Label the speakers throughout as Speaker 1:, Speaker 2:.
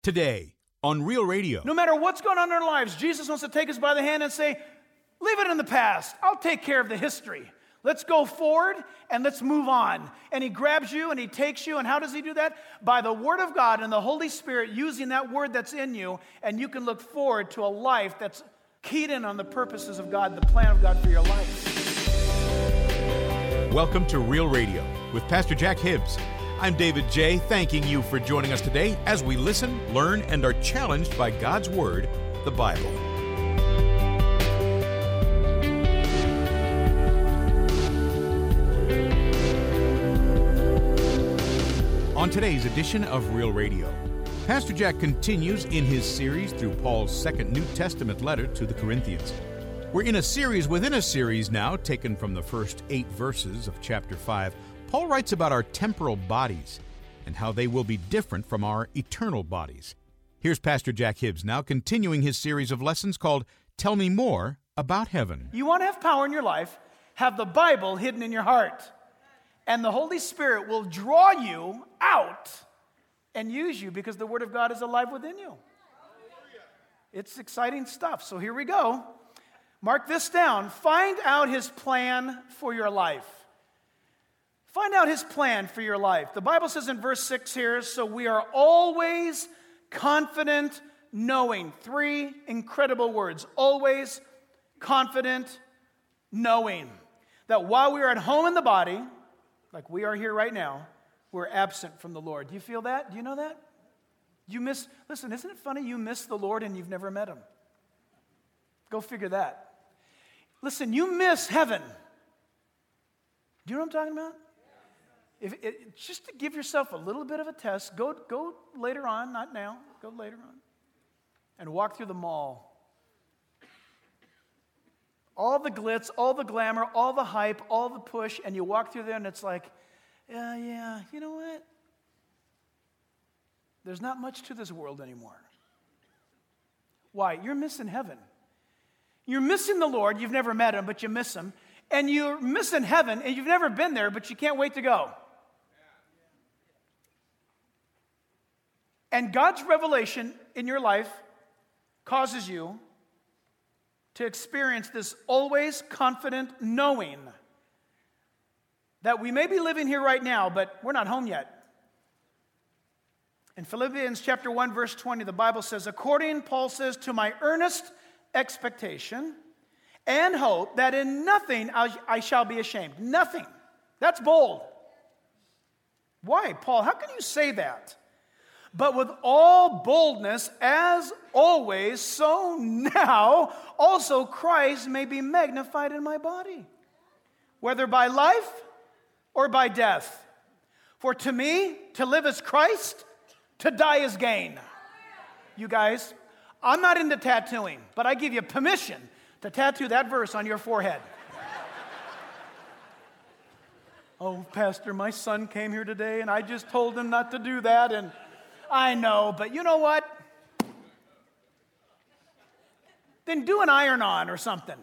Speaker 1: Today on Real Radio.
Speaker 2: No matter what's going on in our lives, Jesus wants to take us by the hand and say, leave it in the past. I'll take care of the history. Let's go forward and let's move on. And he grabs you and he takes you. And how does he do that? By the Word of God and the Holy Spirit using that Word that's in you. And you can look forward to a life that's keyed in on the purposes of God, the plan of God for your life.
Speaker 1: Welcome to Real Radio with Pastor Jack Hibbs. I'm David J., thanking you for joining us today as we listen, learn, and are challenged by God's Word, the Bible. On today's edition of Real Radio, Pastor Jack continues in his series through Paul's second New Testament letter to the Corinthians. We're in a series within a series now, taken from the first 8 verses of chapter 5. Paul writes about our temporal bodies and how they will be different from our eternal bodies. Here's Pastor Jack Hibbs now continuing his series of lessons called Tell Me More About Heaven.
Speaker 2: You want to have power in your life, have the Bible hidden in your heart. And the Holy Spirit will draw you out and use you because the Word of God is alive within you. It's exciting stuff. So here we go. Mark this down. Find out His plan for your life. Find out His plan for your life. The Bible says in verse 6 here, so we are always confident knowing. 3 incredible words. Always confident knowing. That while we are at home in the body, like we are here right now, we're absent from the Lord. Do you feel that? Do you know that? Listen, isn't it funny you miss the Lord and you've never met Him? Go figure that. Listen, you miss heaven. Do you know what I'm talking about? Just to give yourself a little bit of a test, go later on, not now, go later on, and walk through the mall. All the glitz, all the glamour, all the hype, all the push, and you walk through there and it's like, yeah, you know what? There's not much to this world anymore. Why? You're missing heaven. You're missing the Lord. You've never met Him, but you miss Him. And you're missing heaven, and you've never been there, but you can't wait to go. And God's revelation in your life causes you to experience this always confident knowing that we may be living here right now, but we're not home yet. In Philippians chapter 1, verse 20, the Bible says, according, Paul says, to my earnest expectation and hope that in nothing I shall be ashamed. Nothing. That's bold. Why, Paul? How can you say that? But with all boldness, as always, so now also Christ may be magnified in my body, whether by life or by death. For to me, to live is Christ, to die is gain. You guys, I'm not into tattooing, but I give you permission to tattoo that verse on your forehead. Oh, Pastor, my son came here today and I just told him not to do that, and I know, but you know what? Then do an iron-on or something.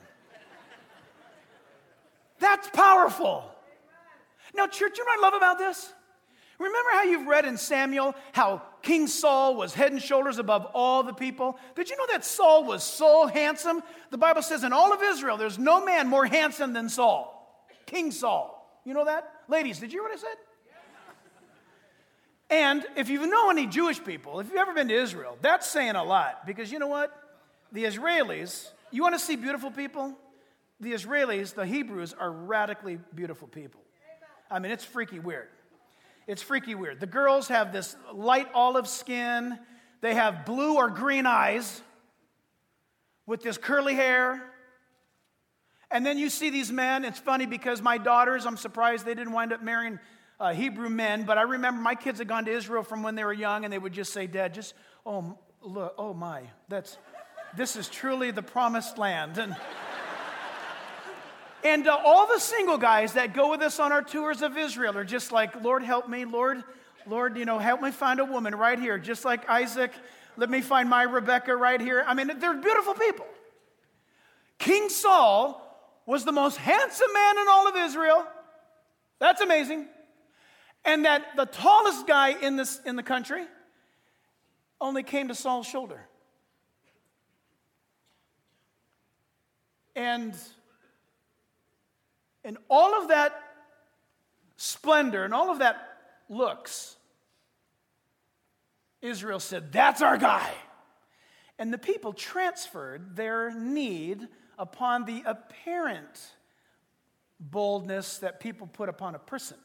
Speaker 2: That's powerful. Now, church, you know what I love about this? Remember how you've read in Samuel how King Saul was head and shoulders above all the people? Did you know that Saul was so handsome? The Bible says in all of Israel, there's no man more handsome than Saul. King Saul. You know that? Ladies, did you hear what I said? And if you know any Jewish people, if you've ever been to Israel, that's saying a lot. Because you know what? The Israelis, you want to see beautiful people? The Israelis, the Hebrews, are radically beautiful people. I mean, it's freaky weird. It's freaky weird. The girls have this light olive skin. They have blue or green eyes with this curly hair. And then you see these men. It's funny because my daughters, I'm surprised they didn't wind up marrying Hebrew men, but I remember my kids had gone to Israel from when they were young, and they would just say, Dad, look, oh my, this is truly the promised land. And all the single guys that go with us on our tours of Israel are just like, Lord, help me, Lord, help me find a woman right here, just like Isaac. Let me find my Rebecca right here. I mean, they're beautiful people. King Saul was the most handsome man in all of Israel. That's amazing. And that the tallest guy in the country, only came to Saul's shoulder. And all of that splendor and all of that looks, Israel said, "That's our guy." And the people transferred their need upon the apparent boldness that people put upon a person.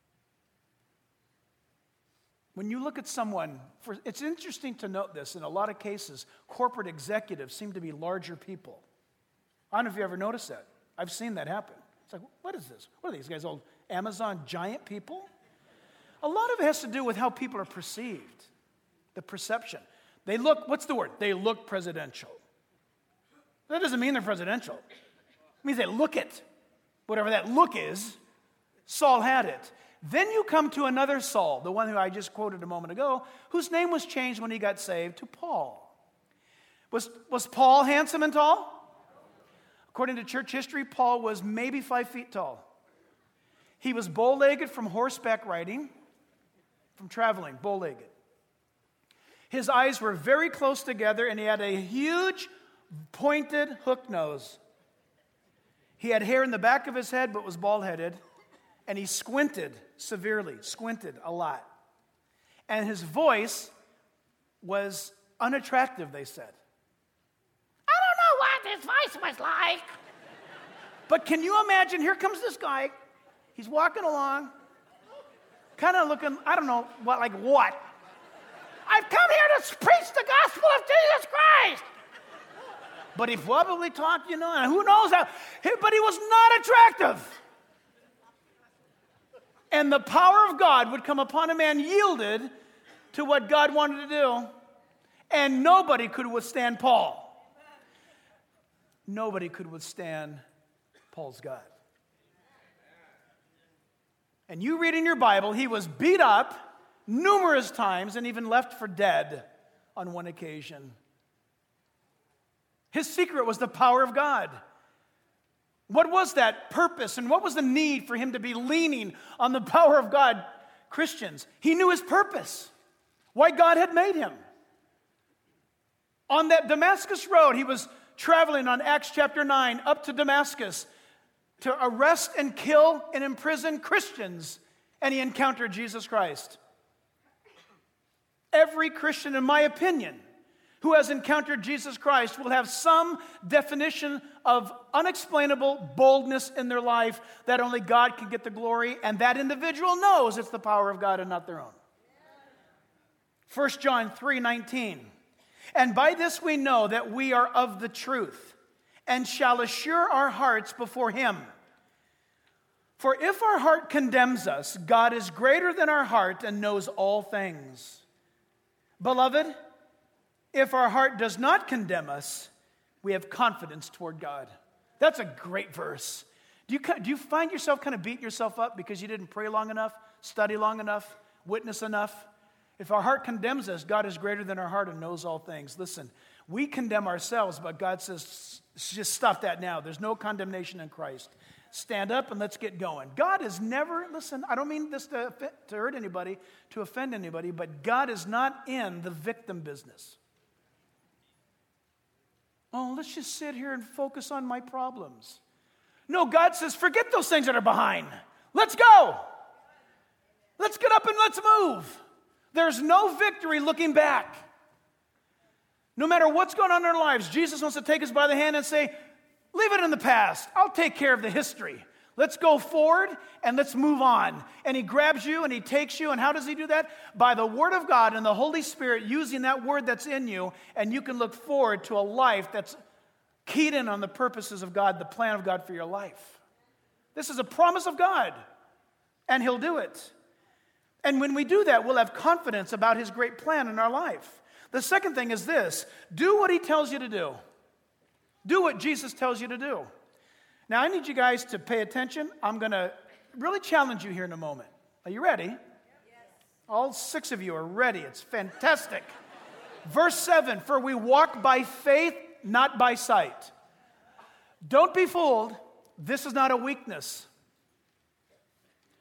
Speaker 2: When you look at someone, it's interesting to note this, in a lot of cases, corporate executives seem to be larger people. I don't know if you ever noticed that. I've seen that happen. It's like, what is this? What are these guys, old Amazon giant people? A lot of it has to do with how people are perceived, the perception. They look, what's the word? They look presidential. That doesn't mean they're presidential. It means they look it. Whatever that look is, Saul had it. Then you come to another Saul, the one who I just quoted a moment ago, whose name was changed when he got saved to Paul. Was Paul handsome and tall? According to church history, Paul was maybe 5 feet tall. He was bow-legged from horseback riding, from traveling, bow-legged. His eyes were very close together, and he had a huge, pointed hook nose. He had hair in the back of his head, but was bald-headed, and he squinted severely, squinted a lot. And his voice was unattractive, they said. I don't know what his voice was like. But can you imagine, here comes this guy. He's walking along, kind of looking, I don't know, what. I've come here to preach the gospel of Jesus Christ. But he probably talked, and who knows how, but he was not attractive. And the power of God would come upon a man yielded to what God wanted to do, and nobody could withstand Paul. Nobody could withstand Paul's God. And you read in your Bible, he was beat up numerous times and even left for dead on one occasion. His secret was the power of God. What was that purpose and what was the need for him to be leaning on the power of God? Christians, he knew his purpose, why God had made him. On that Damascus road, he was traveling on Acts chapter 9 up to Damascus to arrest and kill and imprison Christians, and he encountered Jesus Christ. Every Christian, in my opinion, who has encountered Jesus Christ will have some definition of unexplainable boldness in their life that only God can get the glory, and that individual knows it's the power of God and not their own. 1 John 3:19. And by this we know that we are of the truth, and shall assure our hearts before him. For if our heart condemns us, God is greater than our heart and knows all things. Beloved, if our heart does not condemn us, we have confidence toward God. That's a great verse. Do you find yourself kind of beating yourself up because you didn't pray long enough, study long enough, witness enough? If our heart condemns us, God is greater than our heart and knows all things. Listen, we condemn ourselves, but God says, just stop that now. There's no condemnation in Christ. Stand up and let's get going. God is never, listen, I don't mean this to hurt anybody, to offend anybody, but God is not in the victim business. Oh, let's just sit here and focus on my problems. No, God says, forget those things that are behind. Let's go. Let's get up and let's move. There's no victory looking back. No matter what's going on in our lives, Jesus wants to take us by the hand and say, leave it in the past. I'll take care of the history. Let's go forward and let's move on. And he grabs you and he takes you. And how does he do that? By the Word of God and the Holy Spirit using that Word that's in you. And you can look forward to a life that's keyed in on the purposes of God, the plan of God for your life. This is a promise of God. And he'll do it. And when we do that, we'll have confidence about his great plan in our life. The second thing is this: do what he tells you to do. Do what Jesus tells you to do. Now, I need you guys to pay attention. I'm going to really challenge you here in a moment. Are you ready? Yes. All 6 of you are ready. It's fantastic. Verse 7, for we walk by faith, not by sight. Don't be fooled. This is not a weakness.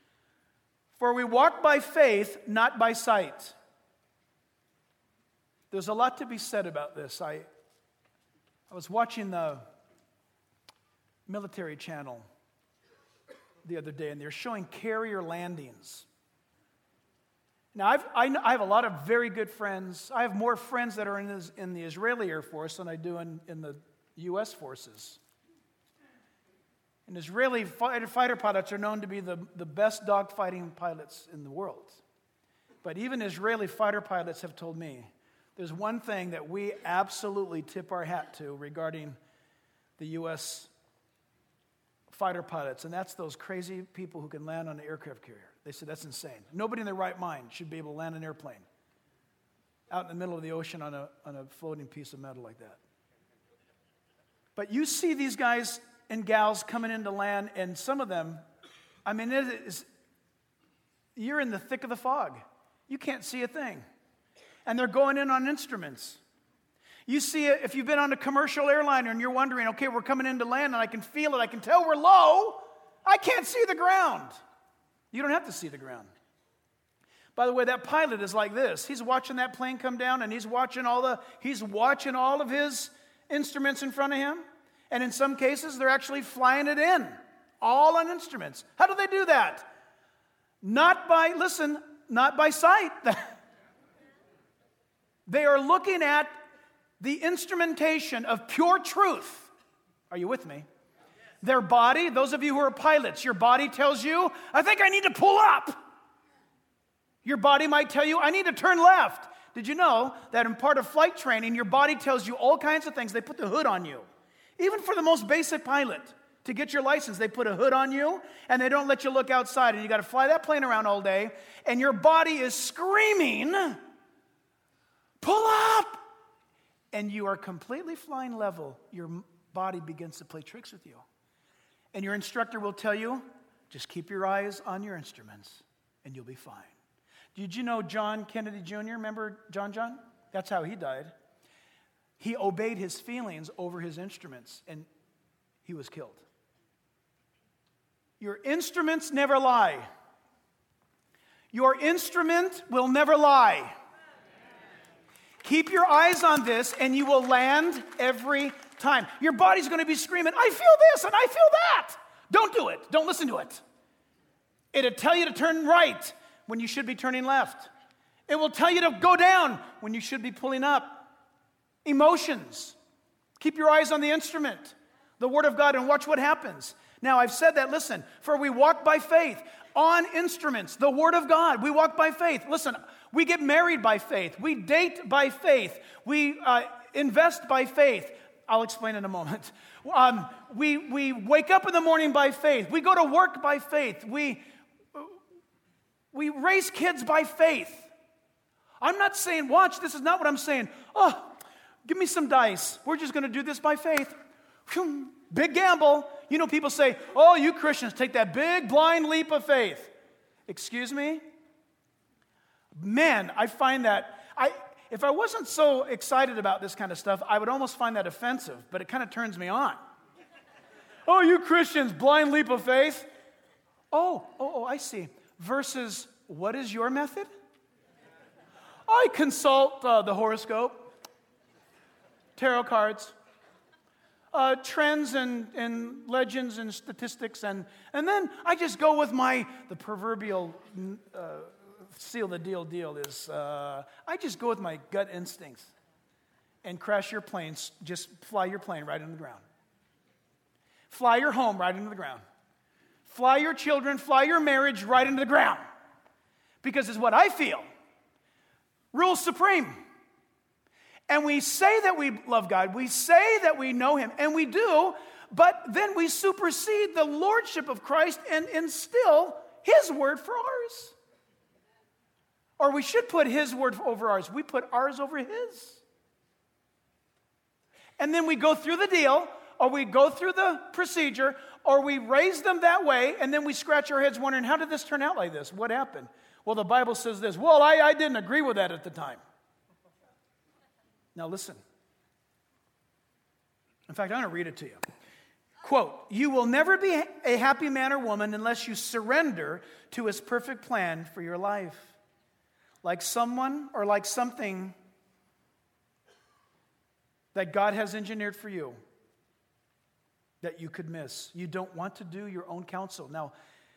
Speaker 2: For we walk by faith, not by sight. There's a lot to be said about this. I was watching the military channel the other day, and they're showing carrier landings. Now, I have a lot of very good friends. I have more friends that are in the Israeli Air Force than I do in the U.S. forces. And Israeli fighter pilots are known to be the best dogfighting pilots in the world. But even Israeli fighter pilots have told me there's one thing that we absolutely tip our hat to regarding the U.S. fighter pilots, and that's those crazy people who can land on an aircraft carrier. They said that's insane. Nobody in their right mind should be able to land an airplane out in the middle of the ocean on a floating piece of metal like that. But you see these guys and gals coming into land, and some of them, I mean, you're in the thick of the fog. You can't see a thing. And they're going in on instruments. You see it if you've been on a commercial airliner and you're wondering, okay, we're coming into land and I can feel it, I can tell we're low. I can't see the ground. You don't have to see the ground. By the way, that pilot is like this. He's watching that plane come down, and he's watching all of his instruments in front of him. And in some cases, they're actually flying it in, all on instruments. How do they do that? Not by sight. They are looking at the instrumentation of pure truth. Are you with me? Their body, those of you who are pilots, your body tells you, I think I need to pull up. Your body might tell you, I need to turn left. Did you know that in part of flight training, your body tells you all kinds of things? They put the hood on you. Even for the most basic pilot, to get your license, they put a hood on you, and they don't let you look outside, and you got to fly that plane around all day, and your body is screaming, pull up! And you are completely flying level. Your body begins to play tricks with you. And your instructor will tell you, just keep your eyes on your instruments, and you'll be fine. Did you know John Kennedy Jr.? Remember John? That's how he died. He obeyed his feelings over his instruments, and he was killed. Your instruments never lie. Your instrument will never lie. Keep your eyes on this, and you will land every time. Your body's going to be screaming, I feel this and I feel that. Don't do it. Don't listen to it. It'll tell you to turn right when you should be turning left. It will tell you to go down when you should be pulling up. Emotions. Keep your eyes on the instrument, the Word of God, and watch what happens. Now, I've said that, listen, for we walk by faith on instruments, the Word of God. We walk by faith. Listen, we get married by faith. We date by faith. We invest by faith. I'll explain in a moment. We wake up in the morning by faith. We go to work by faith. We raise kids by faith. I'm not saying, watch, this is not what I'm saying. Oh, give me some dice. We're just going to do this by faith. Big gamble. You know, people say, oh, you Christians take that big blind leap of faith. Excuse me? Man, I find that, if I wasn't so excited about this kind of stuff, I would almost find that offensive, but it kind of turns me on. Oh, you Christians, blind leap of faith? Oh, I see. Versus, what is your method? I consult the horoscope, tarot cards, trends and legends and statistics, and then I just go with the proverbial seal the deal is, I just go with my gut instincts and crash your planes, just fly your plane right into the ground. Fly your home right into the ground. Fly your children, fly your marriage right into the ground. Because it's what I feel rules supreme. And we say that we love God, we say that we know Him, and we do, but then we supersede the lordship of Christ and instill His word for ours. Or we should put His word over ours. We put ours over His. And then we go through the deal, or we go through the procedure, or we raise them that way, and then we scratch our heads wondering, how did this turn out like this? What happened? Well, the Bible says this. Well, I didn't agree with that at the time. Now listen. In fact, I'm going to read it to you. Quote, you will never be a happy man or woman unless you surrender to His perfect plan for your life. Like someone or like something that God has engineered for you that you could miss. You don't want to do your own counsel. Now,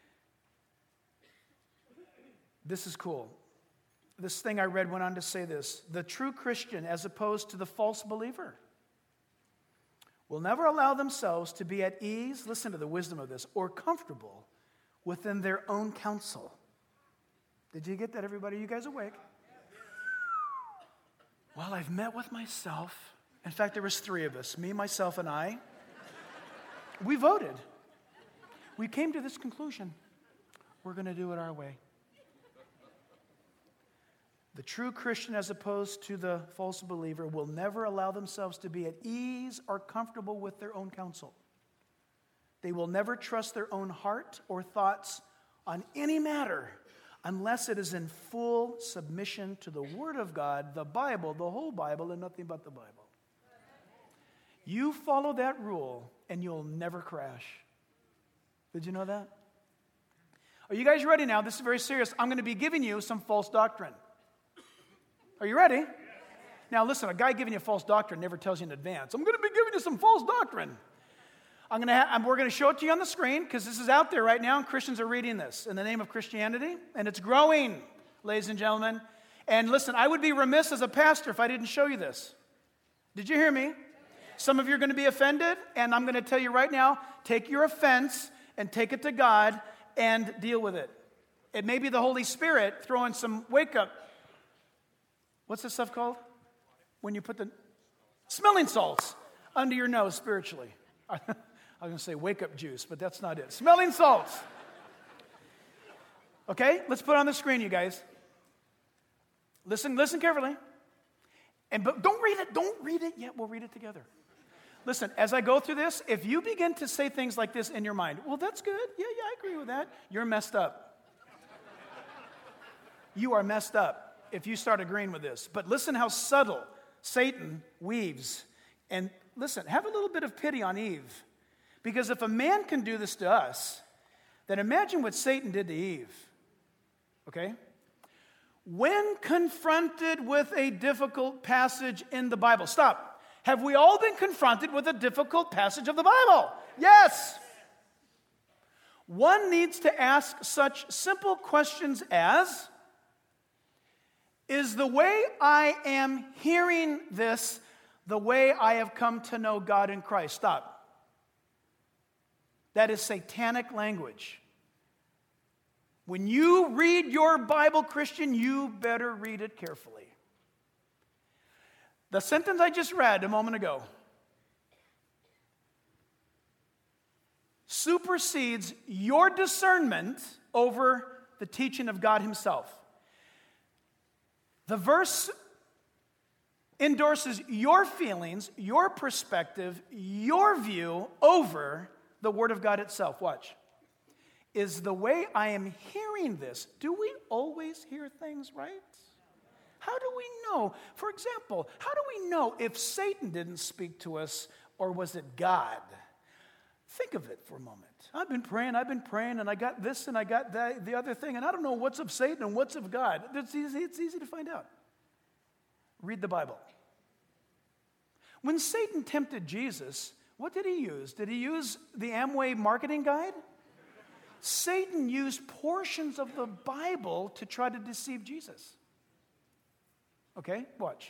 Speaker 2: this is cool. This thing I read went on to say this. The true Christian, as opposed to the false believer, will never allow themselves to be at ease, listen to the wisdom of this, or comfortable within their own counsel. Did you get that, everybody? Are you guys awake? Well, I've met with myself. In fact, there was 3 of us, me, myself, and I. We voted. We came to this conclusion. We're going to do it our way. The true Christian, as opposed to the false believer, will never allow themselves to be at ease or comfortable with their own counsel. They will never trust their own heart or thoughts on any matter unless it is in full submission to the Word of God, the Bible, the whole Bible, and nothing but the Bible. You follow that rule, and you'll never crash. Did you know that? Are you guys ready now? This is very serious. I'm going to be giving you some false doctrine. Are you ready? Now listen, a guy giving you false doctrine never tells you in advance, I'm going to be giving you some false doctrine. We're going to show it to you on the screen because this is out there right now and Christians are reading this in the name of Christianity, and it's growing, ladies and gentlemen. And listen, I would be remiss as a pastor if I didn't show you this. Did you hear me? Some of you are going to be offended, and I'm going to tell you right now, take your offense and take it to God and deal with it. It may be the Holy Spirit throwing some wake-up. What's this stuff called? When you put the smelling salts under your nose spiritually. I was going to say wake-up juice, but that's not it. Smelling salts. Okay, let's put it on the screen, you guys. Listen carefully. But don't read it yet. We'll read it together. Listen, as I go through this, if you begin to say things like this in your mind, well, that's good. Yeah, I agree with that. You're messed up. You are messed up if you start agreeing with this. But listen how subtle Satan weaves. And listen, have a little bit of pity on Eve. Because if a man can do this to us, then imagine what Satan did to Eve. Okay? When confronted with a difficult passage in the Bible, stop. Have we all been confronted with a difficult passage of the Bible? Yes. One needs to ask such simple questions as, is the way I am hearing this the way I have come to know God in Christ? Stop. That is satanic language. When you read your Bible, Christian, you better read it carefully. The sentence I just read a moment ago supersedes your discernment over the teaching of God Himself. The verse endorses your feelings, your perspective, your view over the Word of God itself. Watch. Is the way I am hearing this, do we always hear things right? How do we know? For example, how do we know if Satan didn't speak to us or was it God? Think of it for a moment. I've been praying, and I got this and I got that, the other thing, and I don't know what's of Satan and what's of God. It's easy to find out. Read the Bible. When Satan tempted Jesus, what did he use? Did he use the Amway marketing guide? Satan used portions of the Bible to try to deceive Jesus. Okay, watch.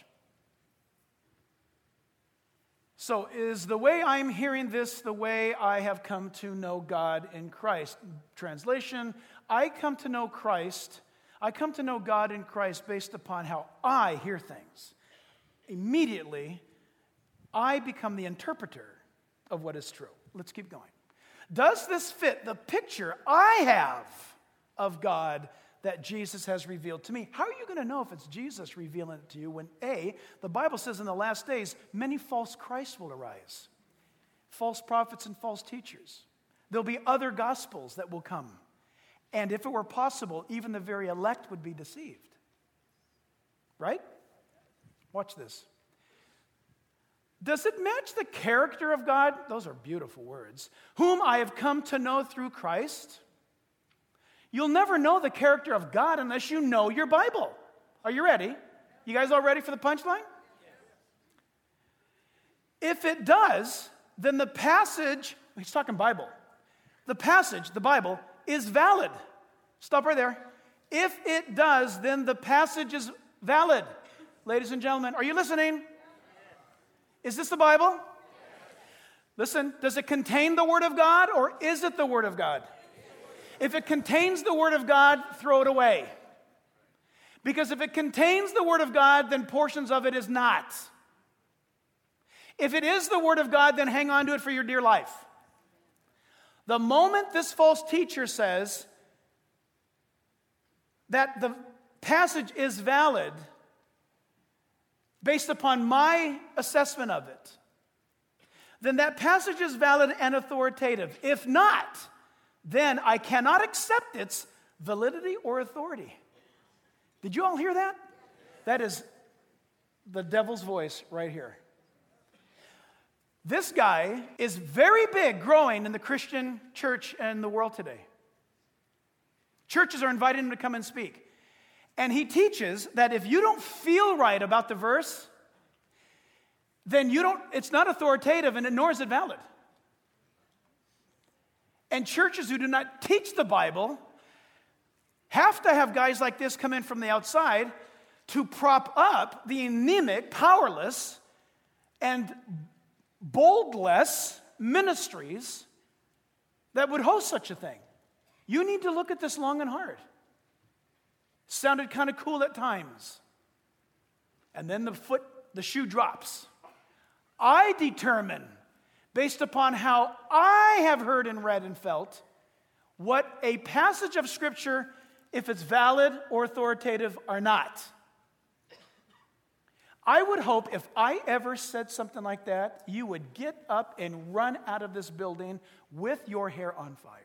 Speaker 2: So, is the way I'm hearing this the way I have come to know God in Christ? Translation, I come to know Christ. I come to know God in Christ based upon how I hear things. Immediately, I become the interpreter of what is true. Let's keep going. Does this fit the picture I have of God that Jesus has revealed to me? How are you going to know if it's Jesus revealing it to you when A, the Bible says in the last days, many false Christs will arise, false prophets and false teachers. There'll be other gospels that will come. And if it were possible, even the very elect would be deceived. Right? Watch this. Does it match the character of God? Those are beautiful words. Whom I have come to know through Christ. You'll never know the character of God unless you know your Bible. Are you ready? You guys all ready for the punchline? If it does, then the passage, he's talking Bible. The passage, the Bible, is valid. Stop right there. If it does, then the passage is valid. Ladies and gentlemen, are you listening? Is this the Bible? Listen, does it contain the Word of God or is it the Word of God? If it contains the Word of God, throw it away. Because if it contains the Word of God, then portions of it is not. If it is the Word of God, then hang on to it for your dear life. The moment this false teacher says that the passage is valid based upon my assessment of it, then that passage is valid and authoritative. If not, then I cannot accept its validity or authority. Did you all hear that? That is the devil's voice right here. This guy is very big, growing in the Christian church and the world today. Churches are inviting him to come and speak. And he teaches that if you don't feel right about the verse, then it's not authoritative and nor is it valid. And churches who do not teach the Bible have to have guys like this come in from the outside to prop up the anemic, powerless, and boldless ministries that would host such a thing. You need to look at this long and hard. Sounded kind of cool at times. And then the shoe drops. I determine, based upon how I have heard and read and felt, what a passage of Scripture, if it's valid or authoritative or not. I would hope if I ever said something like that, you would get up and run out of this building with your hair on fire.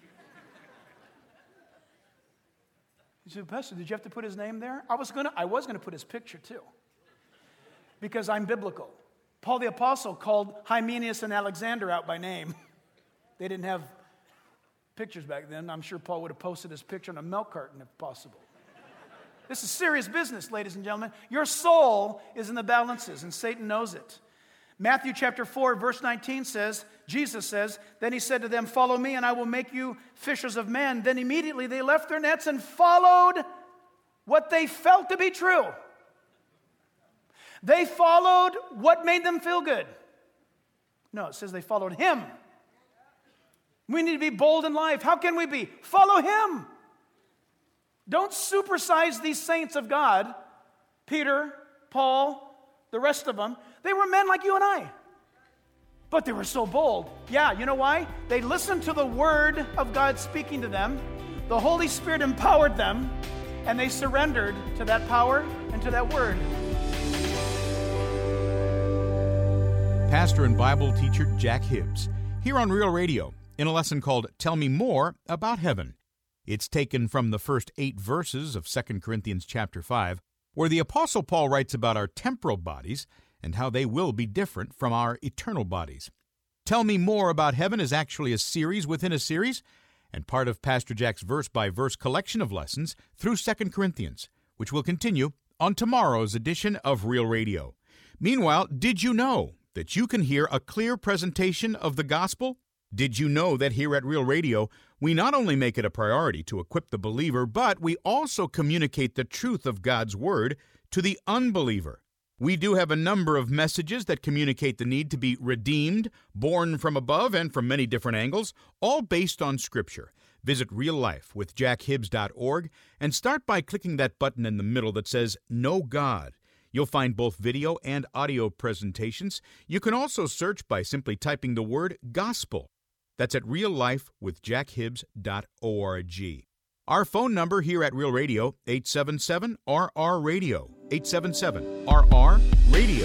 Speaker 2: You said, Pastor, did you have to put his name there? I was gonna put his picture too, because I'm biblical. Paul the Apostle called Hymenaeus and Alexander out by name. They didn't have pictures back then. I'm sure Paul would have posted his picture on a milk carton if possible. This is serious business, ladies and gentlemen. Your soul is in the balances, and Satan knows it. Matthew chapter 4, verse 19 says, Jesus says, then he said to them, follow me, and I will make you fishers of men. Then immediately they left their nets and followed what they felt to be true. They followed what made them feel good. No, it says they followed him. We need to be bold in life. How can we be? Follow him. Don't supersize these saints of God. Peter, Paul, the rest of them. They were men like you and I. But they were so bold. Yeah, you know why? They listened to the word of God speaking to them. The Holy Spirit empowered them, and they surrendered to that power and to that word.
Speaker 1: Pastor and Bible teacher Jack Hibbs, here on Real Radio, in a lesson called Tell Me More About Heaven. It's taken from the first 8 verses of 2 Corinthians chapter 5, where the Apostle Paul writes about our temporal bodies and how they will be different from our eternal bodies. Tell Me More About Heaven is actually a series within a series, and part of Pastor Jack's verse-by-verse collection of lessons through 2 Corinthians, which will continue on tomorrow's edition of Real Radio. Meanwhile, did you know that you can hear a clear presentation of the gospel? Did you know that here at Real Radio, we not only make it a priority to equip the believer, but we also communicate the truth of God's Word to the unbeliever? We do have a number of messages that communicate the need to be redeemed, born from above, and from many different angles, all based on Scripture. Visit reallifewithjackhibbs.org and start by clicking that button in the middle that says Know God. You'll find both video and audio presentations. You can also search by simply typing the word gospel. That's at reallifewithjackhibbs.org. Our phone number here at Real Radio, 877-RR-RADIO, 877-RR-RADIO.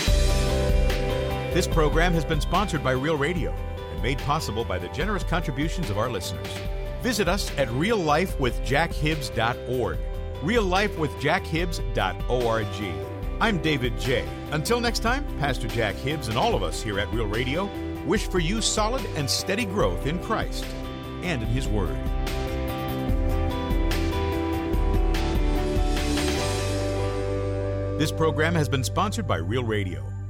Speaker 1: This program has been sponsored by Real Radio and made possible by the generous contributions of our listeners. Visit us at reallifewithjackhibbs.org, reallifewithjackhibbs.org. I'm David J. Until next time, Pastor Jack Hibbs and all of us here at Real Radio wish for you solid and steady growth in Christ and in His Word. This program has been sponsored by Real Radio.